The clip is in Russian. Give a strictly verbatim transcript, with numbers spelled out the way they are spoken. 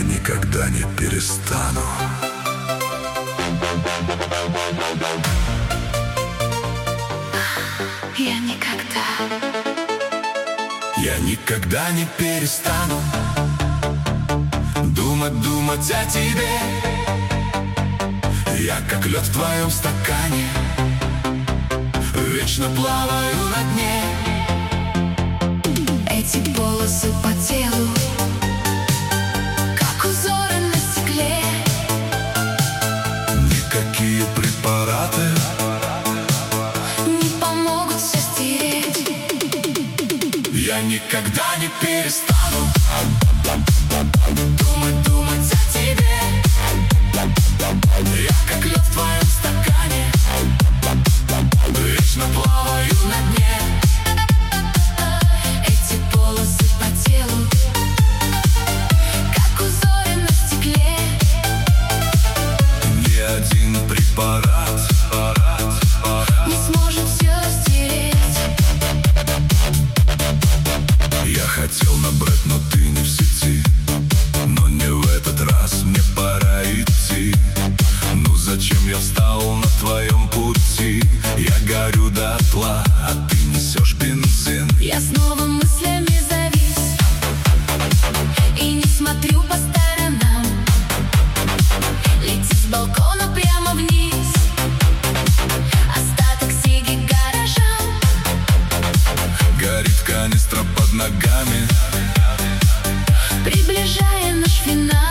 никогда не перестану. Я никогда Я никогда не перестану Думать, думать о тебе. Я как лед в твоем стакане, вечно плаваю на дне. эти полосы по телу, как узоры на стекле. Никакие препараты не помогут все стереть. Я никогда не перестану Думать, думать о тебе. Я как лед в твоем стакане, вечно плаваю на дне. Эти полосы по телу, как узоры на стекле. Ни один препарат не сможет все стереть. Я хотел набрать, но ты не в сети. Но не в этот раз, мне пора идти. Ну зачем я встал на твоем пути? Я горю дотла, а ты несешь бензин. Я снова мыслями завис и не смотрю по сторонам. Лети с балкона прямо вниз, остаток сиги гаражам. Горит канистра под ногами, приближая наш финал.